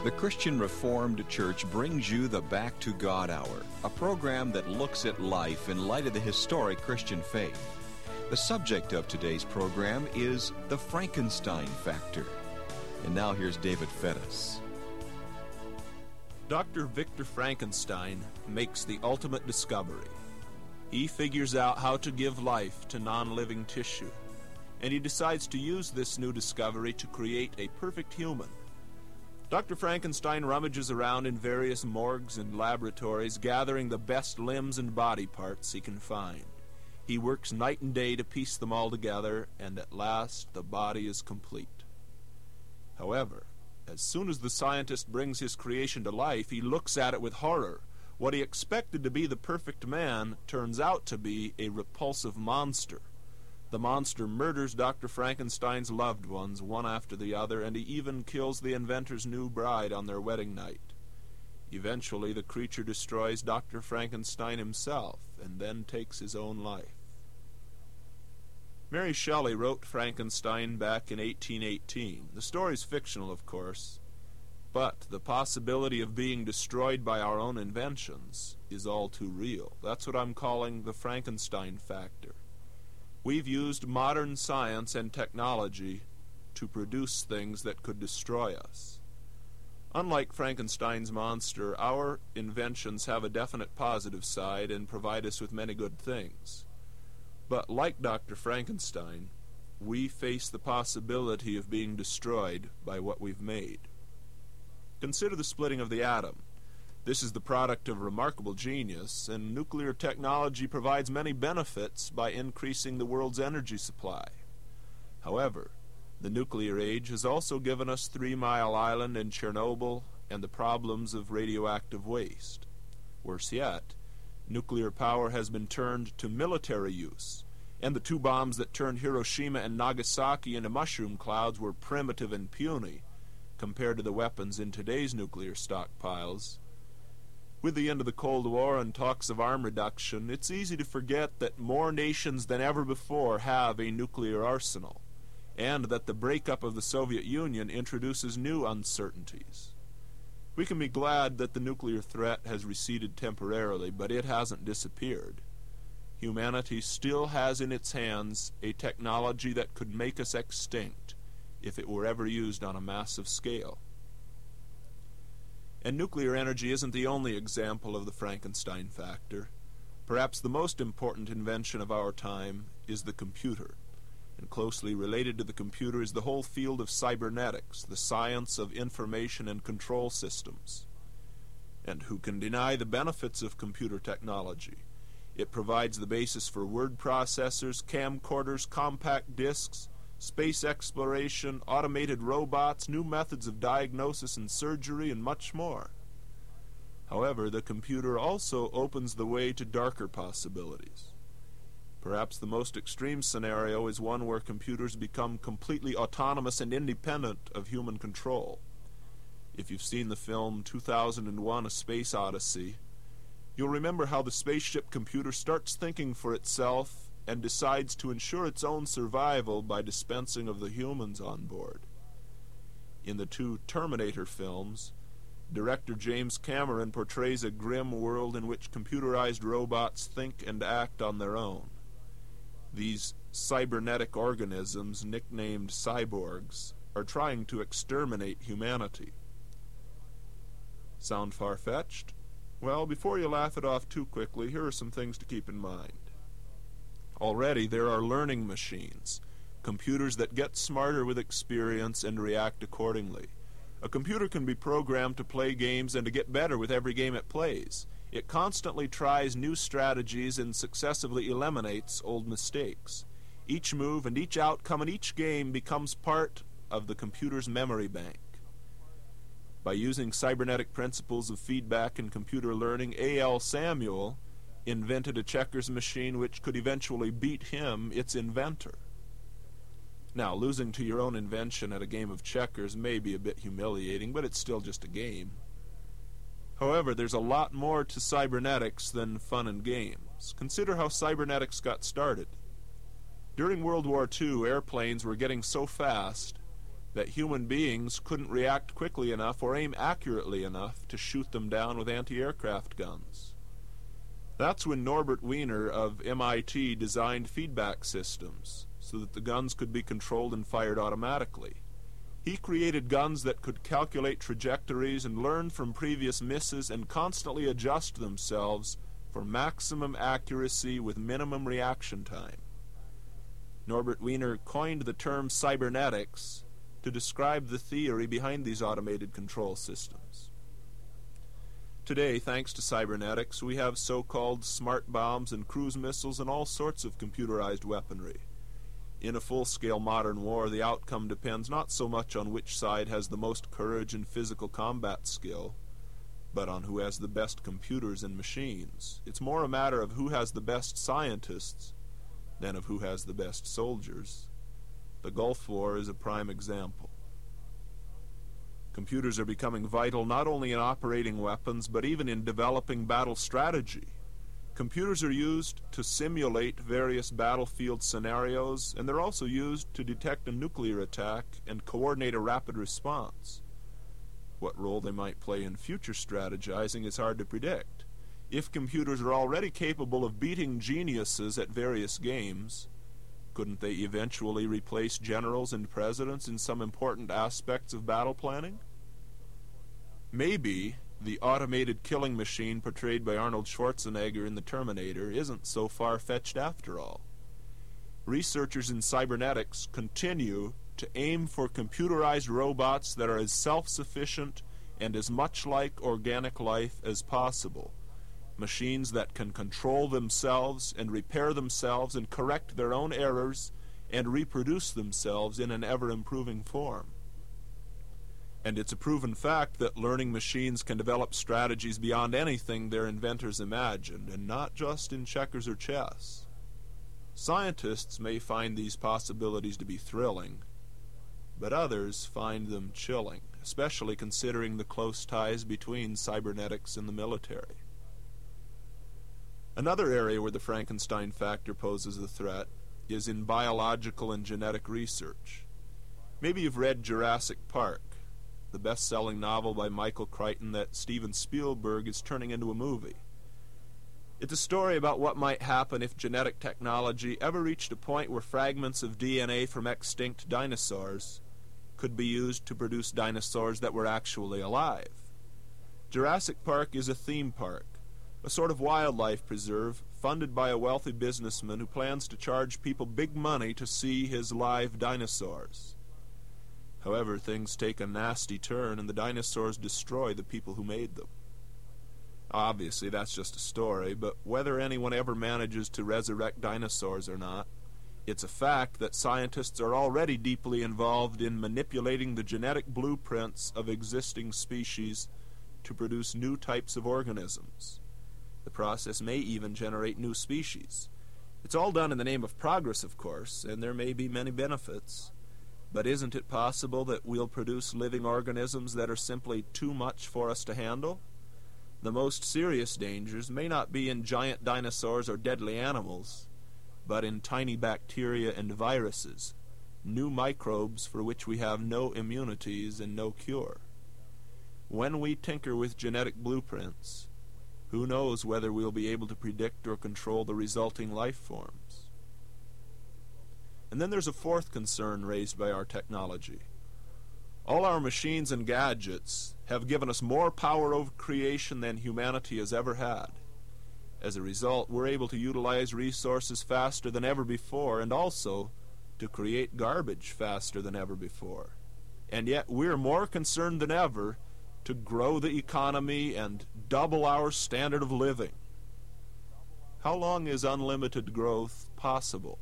The Christian Reformed Church brings you the Back to God Hour, a program that looks at life in light of the historic Christian faith. The subject of today's program is the Frankenstein factor. And now here's David Fettis. Dr. Victor Frankenstein makes the ultimate discovery. He figures out how to give life to non-living tissue, and he decides to use this new discovery to create a perfect human. Dr. Frankenstein rummages around in various morgues and laboratories, gathering the best limbs and body parts he can find. He works night and day to piece them all together, and at last the body is complete. However, as soon as the scientist brings his creation to life, he looks at it with horror. What he expected to be the perfect man turns out to be a repulsive monster. The monster murders Dr. Frankenstein's loved ones one after the other, and he even kills the inventor's new bride on their wedding night. Eventually, the creature destroys Dr. Frankenstein himself, and then takes his own life. Mary Shelley wrote Frankenstein back in 1818. The story's fictional, of course, but the possibility of being destroyed by our own inventions is all too real. That's what I'm calling the Frankenstein factor. We've used modern science and technology to produce things that could destroy us. Unlike Frankenstein's monster, our inventions have a definite positive side and provide us with many good things. But like Dr. Frankenstein, we face the possibility of being destroyed by what we've made. Consider the splitting of the atom. This is the product of remarkable genius, and nuclear technology provides many benefits by increasing the world's energy supply. However, the nuclear age has also given us 3 Mile Island and Chernobyl and the problems of radioactive waste. Worse yet, nuclear power has been turned to military use, and the 2 bombs that turned Hiroshima and Nagasaki into mushroom clouds were primitive and puny compared to the weapons in today's nuclear stockpiles. With the end of the Cold War and talks of arm reduction, it's easy to forget that more nations than ever before have a nuclear arsenal, and that the breakup of the Soviet Union introduces new uncertainties. We can be glad that the nuclear threat has receded temporarily, but it hasn't disappeared. Humanity still has in its hands a technology that could make us extinct if it were ever used on a massive scale. And nuclear energy isn't the only example of the Frankenstein factor. Perhaps the most important invention of our time is the computer. And closely related to the computer is the whole field of cybernetics, the science of information and control systems. And who can deny the benefits of computer technology? It provides the basis for word processors, camcorders, compact discs, space exploration, automated robots, new methods of diagnosis and surgery, and much more. However, the computer also opens the way to darker possibilities. Perhaps the most extreme scenario is one where computers become completely autonomous and independent of human control. If you've seen the film 2001: A Space Odyssey, you'll remember how the spaceship computer starts thinking for itself and decides to ensure its own survival by dispensing of the humans on board. In the 2 Terminator films, director James Cameron portrays a grim world in which computerized robots think and act on their own. These cybernetic organisms, nicknamed cyborgs, are trying to exterminate humanity. Sound far-fetched? Well, before you laugh it off too quickly, here are some things to keep in mind. Already there are learning machines, computers that get smarter with experience and react accordingly. A computer can be programmed to play games and to get better with every game it plays. It constantly tries new strategies and successively eliminates old mistakes. Each move and each outcome in each game becomes part of the computer's memory bank. By using cybernetic principles of feedback and computer learning, A.L. Samuel invented a checkers machine which could eventually beat him, its inventor. Now, losing to your own invention at a game of checkers may be a bit humiliating, but it's still just a game. However, there's a lot more to cybernetics than fun and games. Consider how cybernetics got started. During World War II, airplanes were getting so fast that human beings couldn't react quickly enough or aim accurately enough to shoot them down with anti-aircraft guns. That's when Norbert Wiener of MIT designed feedback systems so that the guns could be controlled and fired automatically. He created guns that could calculate trajectories and learn from previous misses and constantly adjust themselves for maximum accuracy with minimum reaction time. Norbert Wiener coined the term cybernetics to describe the theory behind these automated control systems. Today, thanks to cybernetics, we have so-called smart bombs and cruise missiles and all sorts of computerized weaponry. In a full-scale modern war, the outcome depends not so much on which side has the most courage and physical combat skill, but on who has the best computers and machines. It's more a matter of who has the best scientists than of who has the best soldiers. The Gulf War is a prime example. Computers are becoming vital not only in operating weapons, but even in developing battle strategy. Computers are used to simulate various battlefield scenarios, and they're also used to detect a nuclear attack and coordinate a rapid response. What role they might play in future strategizing is hard to predict. If computers are already capable of beating geniuses at various games, couldn't they eventually replace generals and presidents in some important aspects of battle planning? Maybe the automated killing machine portrayed by Arnold Schwarzenegger in The Terminator isn't so far-fetched after all. Researchers in cybernetics continue to aim for computerized robots that are as self-sufficient and as much like organic life as possible. Machines that can control themselves and repair themselves and correct their own errors and reproduce themselves in an ever-improving form. And it's a proven fact that learning machines can develop strategies beyond anything their inventors imagined, and not just in checkers or chess. Scientists may find these possibilities to be thrilling, but others find them chilling, especially considering the close ties between cybernetics and the military. Another area where the Frankenstein factor poses a threat is in biological and genetic research. Maybe you've read Jurassic Park, the best-selling novel by Michael Crichton that Steven Spielberg is turning into a movie. It's a story about what might happen if genetic technology ever reached a point where fragments of DNA from extinct dinosaurs could be used to produce dinosaurs that were actually alive. Jurassic Park is a theme park, a sort of wildlife preserve funded by a wealthy businessman who plans to charge people big money to see his live dinosaurs. However, things take a nasty turn and the dinosaurs destroy the people who made them. Obviously, that's just a story, but whether anyone ever manages to resurrect dinosaurs or not, it's a fact that scientists are already deeply involved in manipulating the genetic blueprints of existing species to produce new types of organisms. The process may even generate new species. It's all done in the name of progress, of course, and there may be many benefits. But isn't it possible that we'll produce living organisms that are simply too much for us to handle? The most serious dangers may not be in giant dinosaurs or deadly animals, but in tiny bacteria and viruses, new microbes for which we have no immunities and no cure. When we tinker with genetic blueprints, who knows whether we'll be able to predict or control the resulting life forms? And then there's a fourth concern raised by our technology. All our machines and gadgets have given us more power over creation than humanity has ever had. As a result, we're able to utilize resources faster than ever before, and also to create garbage faster than ever before. And yet we're more concerned than ever to grow the economy and double our standard of living. How long is unlimited growth possible?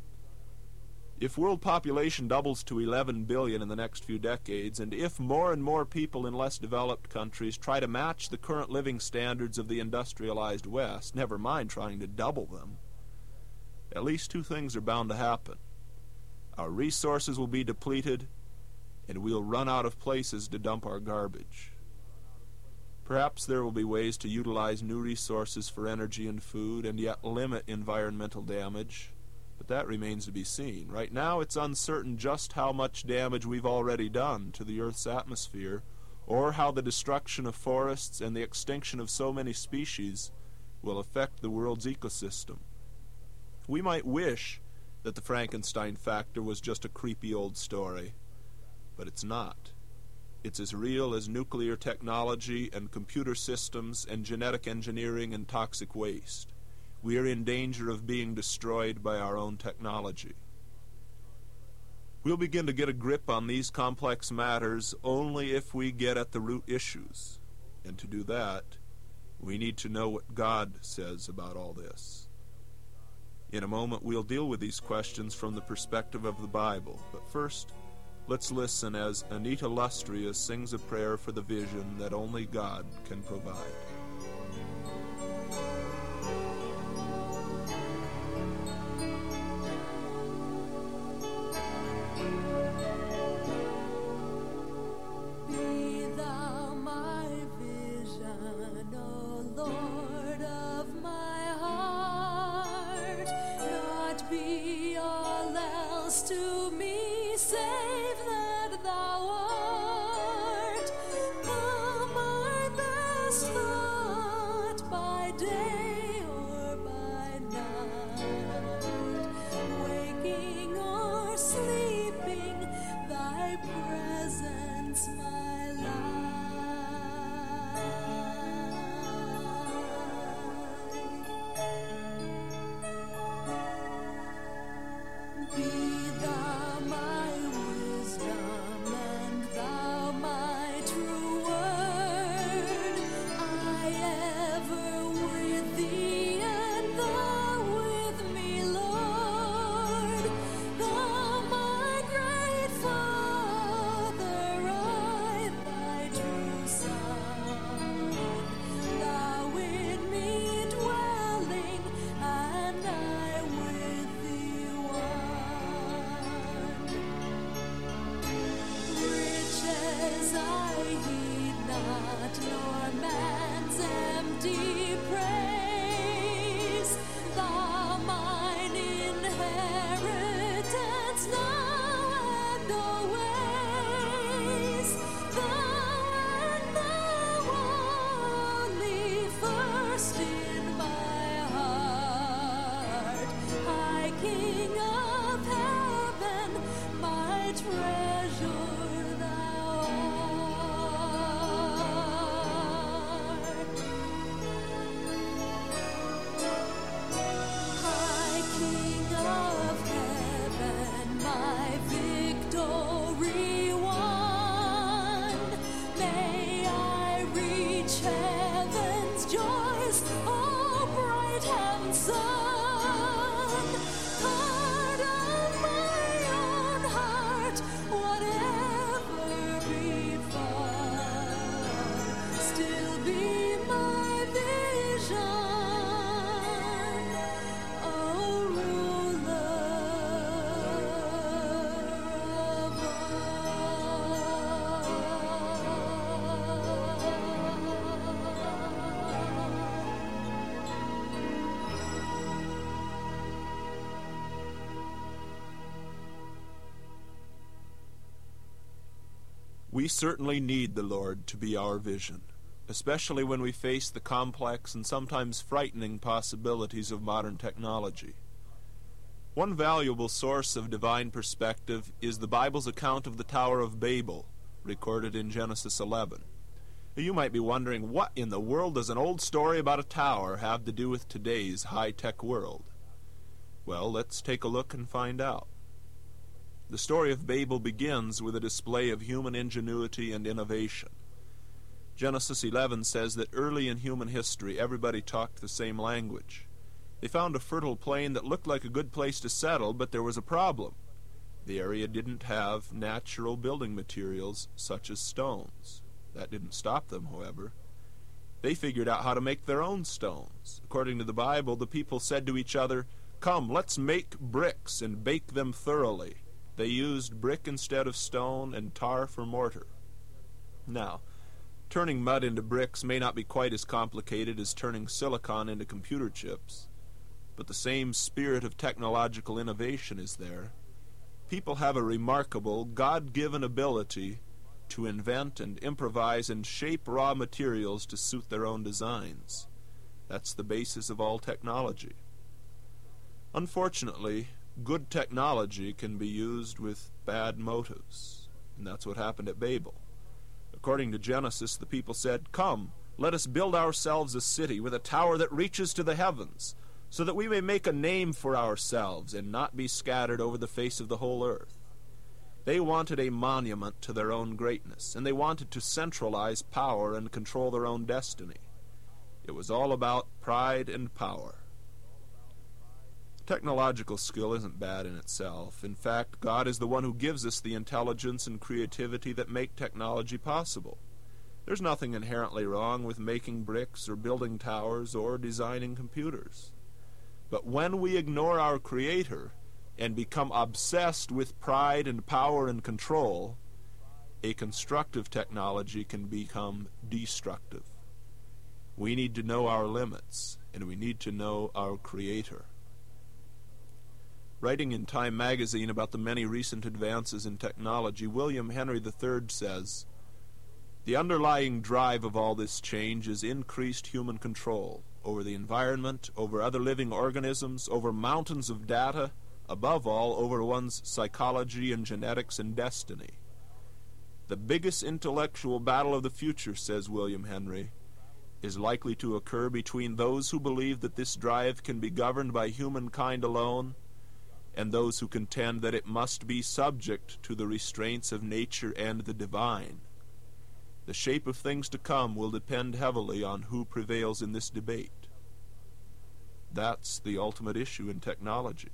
If world population doubles to 11 billion in the next few decades, and if more and more people in less developed countries try to match the current living standards of the industrialized West, never mind trying to double them, at least two things are bound to happen. Our resources will be depleted, and we'll run out of places to dump our garbage. Perhaps there will be ways to utilize new resources for energy and food, and yet limit environmental damage. But that remains to be seen. Right now it's uncertain just how much damage we've already done to the Earth's atmosphere, or how the destruction of forests and the extinction of so many species will affect the world's ecosystem. We might wish that the Frankenstein factor was just a creepy old story, but it's not. It's as real as nuclear technology and computer systems and genetic engineering and toxic waste. We are in danger of being destroyed by our own technology. We'll begin to get a grip on these complex matters only if we get at the root issues. And to do that, we need to know what God says about all this. In a moment, we'll deal with these questions from the perspective of the Bible. But first, let's listen as Anita Lustrious sings a prayer for the vision that only God can provide. We certainly need the Lord to be our vision, especially when we face the complex and sometimes frightening possibilities of modern technology. One valuable source of divine perspective is the Bible's account of the Tower of Babel, recorded in Genesis 11. You might be wondering, what in the world does an old story about a tower have to do with today's high-tech world? Well, let's take a look and find out. The story of Babel begins with a display of human ingenuity and innovation. Genesis 11 says that early in human history, everybody talked the same language. They found a fertile plain that looked like a good place to settle, but there was a problem. The area didn't have natural building materials such as stones. That didn't stop them, however. They figured out how to make their own stones. According to the Bible, the people said to each other, "Come, let's make bricks and bake them thoroughly." They used brick instead of stone and tar for mortar. Now, turning mud into bricks may not be quite as complicated as turning silicon into computer chips. but the same spirit of technological innovation is there. People have a remarkable, God-given ability to invent and improvise and shape raw materials to suit their own designs. That's the basis of all technology. Unfortunately, good technology can be used with bad motives, and that's what happened at Babel. According to Genesis, the people said, "Come, let us build ourselves a city with a tower that reaches to the heavens, so that we may make a name for ourselves and not be scattered over the face of the whole earth." They wanted a monument to their own greatness, and they wanted to centralize power and control their own destiny. It was all about pride and power. Technological skill isn't bad in itself. In fact, God is the one who gives us the intelligence and creativity that make technology possible. There's nothing inherently wrong with making bricks or building towers or designing computers. But when we ignore our Creator and become obsessed with pride and power and control, a constructive technology can become destructive. We need to know our limits, and we need to know our Creator. Writing in Time magazine about the many recent advances in technology, William Henry III says, "The underlying drive of all this change is increased human control over the environment, over other living organisms, over mountains of data, above all, over one's psychology and genetics and destiny. The biggest intellectual battle of the future," says William Henry, "is likely to occur between those who believe that this drive can be governed by humankind alone and those who contend that it must be subject to the restraints of nature and the divine. The shape of things to come will depend heavily on who prevails in this debate." That's the ultimate issue in technology.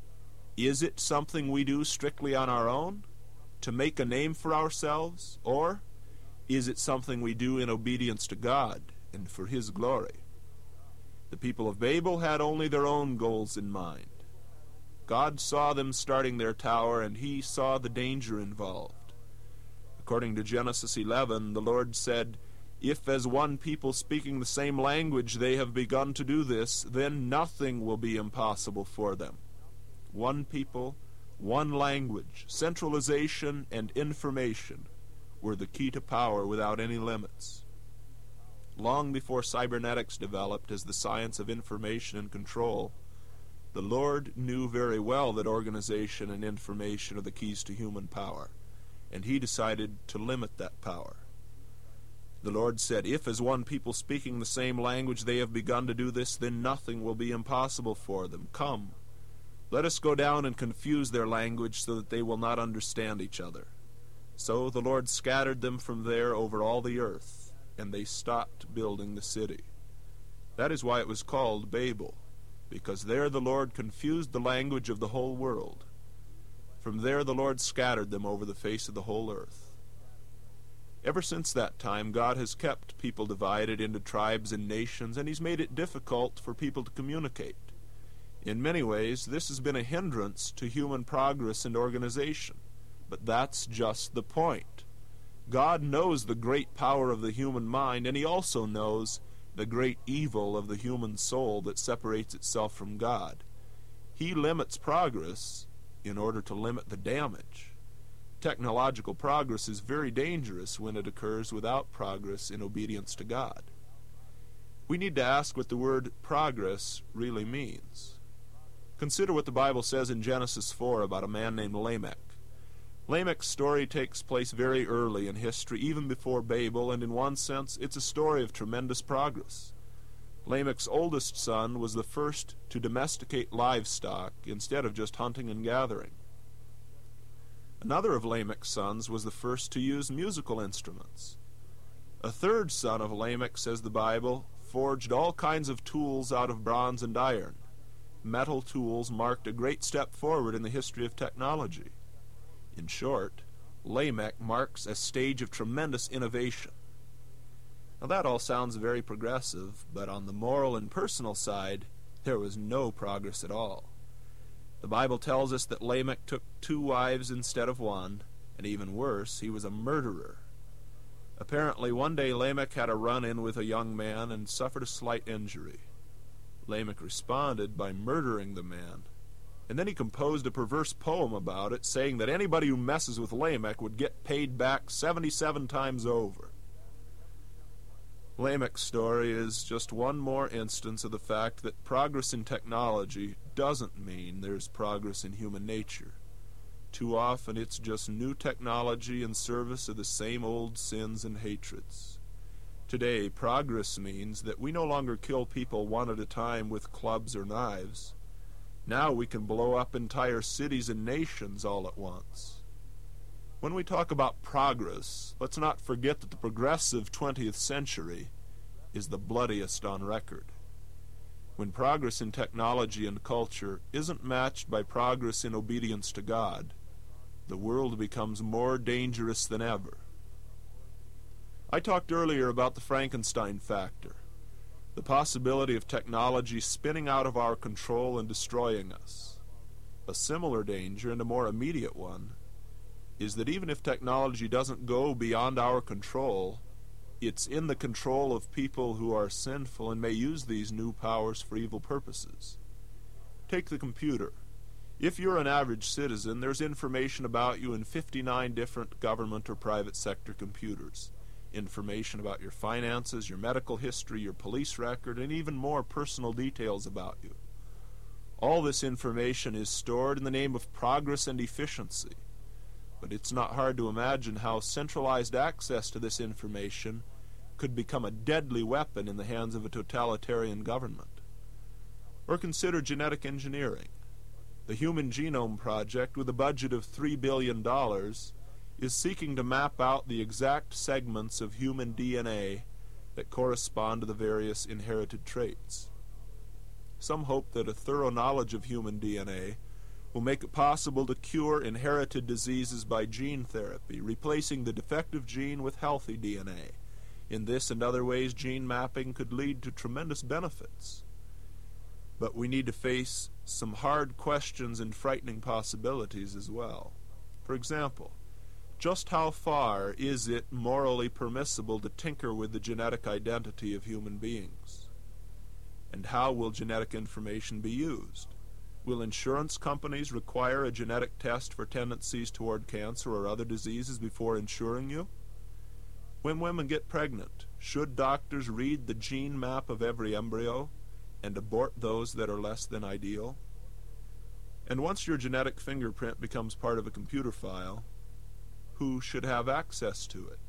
Is it something we do strictly on our own, to make a name for ourselves, or is it something we do in obedience to God and for His glory? The people of Babel had only their own goals in mind. God saw them starting their tower, and He saw the danger involved. According to Genesis 11, the Lord said, "If as one people speaking the same language they have begun to do this, then nothing will be impossible for them." One people, one language, centralization, and information were the key to power without any limits. Long before cybernetics developed as the science of information and control, the Lord knew very well that organization and information are the keys to human power, and He decided to limit that power. The Lord said, "If as one people speaking the same language they have begun to do this, then nothing will be impossible for them. Come, let us go down and confuse their language so that they will not understand each other." So the Lord scattered them from there over all the earth, and they stopped building the city. That is why it was called Babel, because there the Lord confused the language of the whole world. From there the Lord scattered them over the face of the whole earth. Ever since that time, God has kept people divided into tribes and nations, and He's made it difficult for people to communicate. In many ways, this has been a hindrance to human progress and organization. But that's just the point. God knows the great power of the human mind, and He also knows the great evil of the human soul that separates itself from God. He limits progress in order to limit the damage. Technological progress is very dangerous when it occurs without progress in obedience to God. We need to ask what the word progress really means. Consider what the Bible says in Genesis 4 about a man named Lamech. Lamech's story takes place very early in history, even before Babel, and in one sense it's a story of tremendous progress. Lamech's oldest son was the first to domesticate livestock instead of just hunting and gathering. Another of Lamech's sons was the first to use musical instruments. A third son of Lamech, says the Bible, forged all kinds of tools out of bronze and iron. Metal tools marked a great step forward in the history of technology. In short, Lamech marks a stage of tremendous innovation. Now that all sounds very progressive, but on the moral and personal side, there was no progress at all. The Bible tells us that Lamech took 2 wives instead of 1, and even worse, he was a murderer. Apparently, one day Lamech had a run-in with a young man and suffered a slight injury. Lamech responded by murdering the man, and then he composed a perverse poem about it, saying that anybody who messes with Lamech would get paid back 77 times over. Lamech's story is just one more instance of the fact that progress in technology doesn't mean there's progress in human nature. Too often it's just new technology in service of the same old sins and hatreds. Today, progress means that we no longer kill people one at a time with clubs or knives. Now we can blow up entire cities and nations all at once. When we talk about progress, let's not forget that the progressive 20th century is the bloodiest on record. When progress in technology and culture isn't matched by progress in obedience to God, the world becomes more dangerous than ever. I talked earlier about the Frankenstein factor, the possibility of technology spinning out of our control and destroying us. A similar danger, and a more immediate one, is that even if technology doesn't go beyond our control, it's in the control of people who are sinful and may use these new powers for evil purposes. Take the computer. If you're an average citizen, there's information about you in 59 different government or private sector computers. Information about your finances, your medical history, your police record, and even more personal details about you. All this information is stored in the name of progress and efficiency. But it's not hard to imagine how centralized access to this information could become a deadly weapon in the hands of a totalitarian government. Or consider genetic engineering. The Human Genome Project, with a budget of $3 billion, is seeking to map out the exact segments of human DNA that correspond to the various inherited traits. Some hope that a thorough knowledge of human DNA will make it possible to cure inherited diseases by gene therapy, replacing the defective gene with healthy DNA. In this and other ways, gene mapping could lead to tremendous benefits. But we need to face some hard questions and frightening possibilities as well. For example, just how far is it morally permissible to tinker with the genetic identity of human beings? And how will genetic information be used? Will insurance companies require a genetic test for tendencies toward cancer or other diseases before insuring you? When women get pregnant, should doctors read the gene map of every embryo and abort those that are less than ideal? And once your genetic fingerprint becomes part of a computer file, who should have access to it?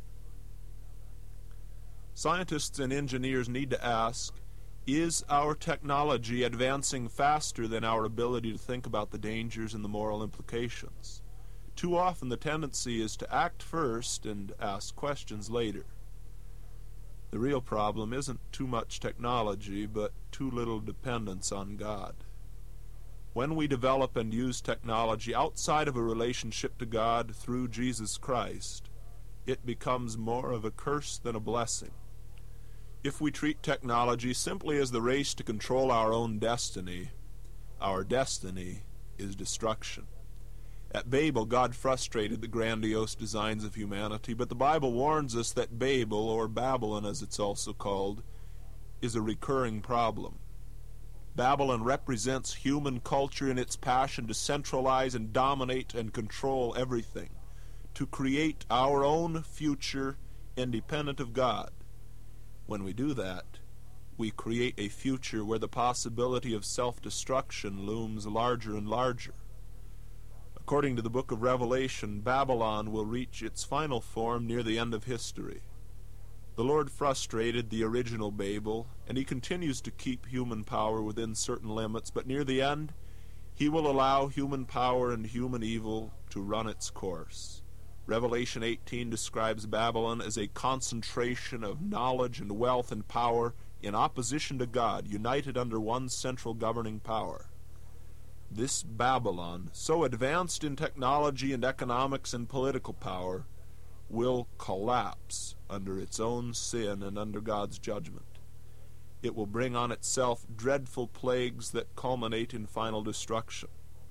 Scientists and engineers need to ask, is our technology advancing faster than our ability to think about the dangers and the moral implications? Too often the tendency is to act first and ask questions later. The real problem isn't too much technology, but too little dependence on God. When we develop and use technology outside of a relationship to God through Jesus Christ, it becomes more of a curse than a blessing. If we treat technology simply as the race to control our own destiny, our destiny is destruction. At Babel, God frustrated the grandiose designs of humanity, but the Bible warns us that Babel, or Babylon as it's also called, is a recurring problem. Babylon represents human culture in its passion to centralize and dominate and control everything, to create our own future independent of God. When we do that, we create a future where the possibility of self-destruction looms larger and larger. According to the book of Revelation, Babylon will reach its final form near the end of history. The Lord frustrated the original Babel, and he continues to keep human power within certain limits, but near the end, he will allow human power and human evil to run its course. Revelation 18 describes Babylon as a concentration of knowledge and wealth and power in opposition to God, united under one central governing power. This Babylon, so advanced in technology and economics and political power, will collapse under its own sin and under God's judgment. It will bring on itself dreadful plagues that culminate in final destruction.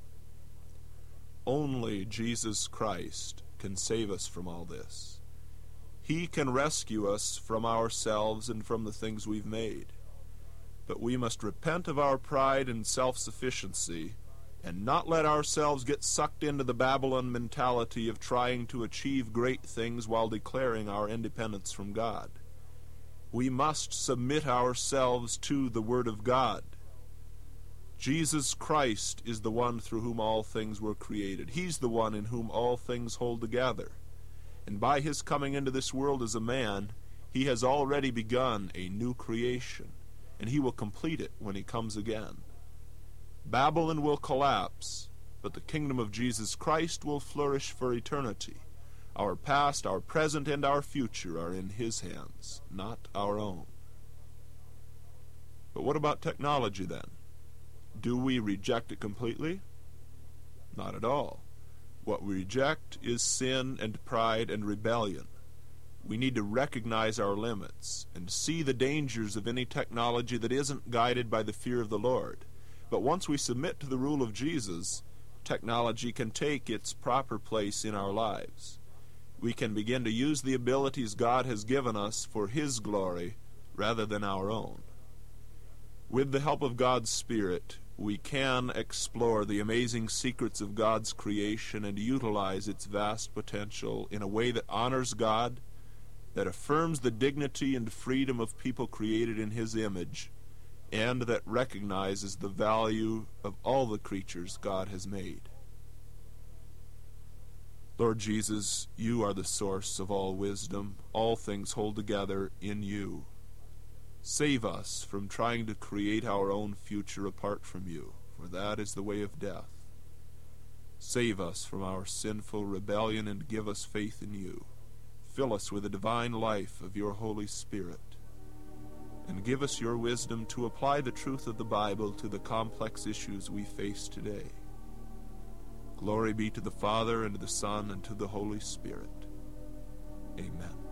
Only Jesus Christ can save us from all this. He can rescue us from ourselves and from the things we've made. But we must repent of our pride and self-sufficiency and not let ourselves get sucked into the Babylon mentality of trying to achieve great things while declaring our independence from God. We must submit ourselves to the Word of God. Jesus Christ is the one through whom all things were created. He's the one in whom all things hold together. And by his coming into this world as a man, he has already begun a new creation, and he will complete it when he comes again. Babylon will collapse, but the kingdom of Jesus Christ will flourish for eternity. Our past, our present, and our future are in his hands, not our own. But what about technology then? Do we reject it completely? Not at all. What we reject is sin and pride and rebellion. We need to recognize our limits and see the dangers of any technology that isn't guided by the fear of the Lord. But once we submit to the rule of Jesus, technology can take its proper place in our lives. We can begin to use the abilities God has given us for his glory rather than our own. With the help of God's Spirit, we can explore the amazing secrets of God's creation and utilize its vast potential in a way that honors God, that affirms the dignity and freedom of people created in his image, and that recognizes the value of all the creatures God has made. Lord Jesus, you are the source of all wisdom. All things hold together in you. Save us from trying to create our own future apart from you, for that is the way of death. Save us from our sinful rebellion and give us faith in you. Fill us with the divine life of your Holy Spirit, and give us your wisdom to apply the truth of the Bible to the complex issues we face today. Glory be to the Father, and to the Son, and to the Holy Spirit. Amen.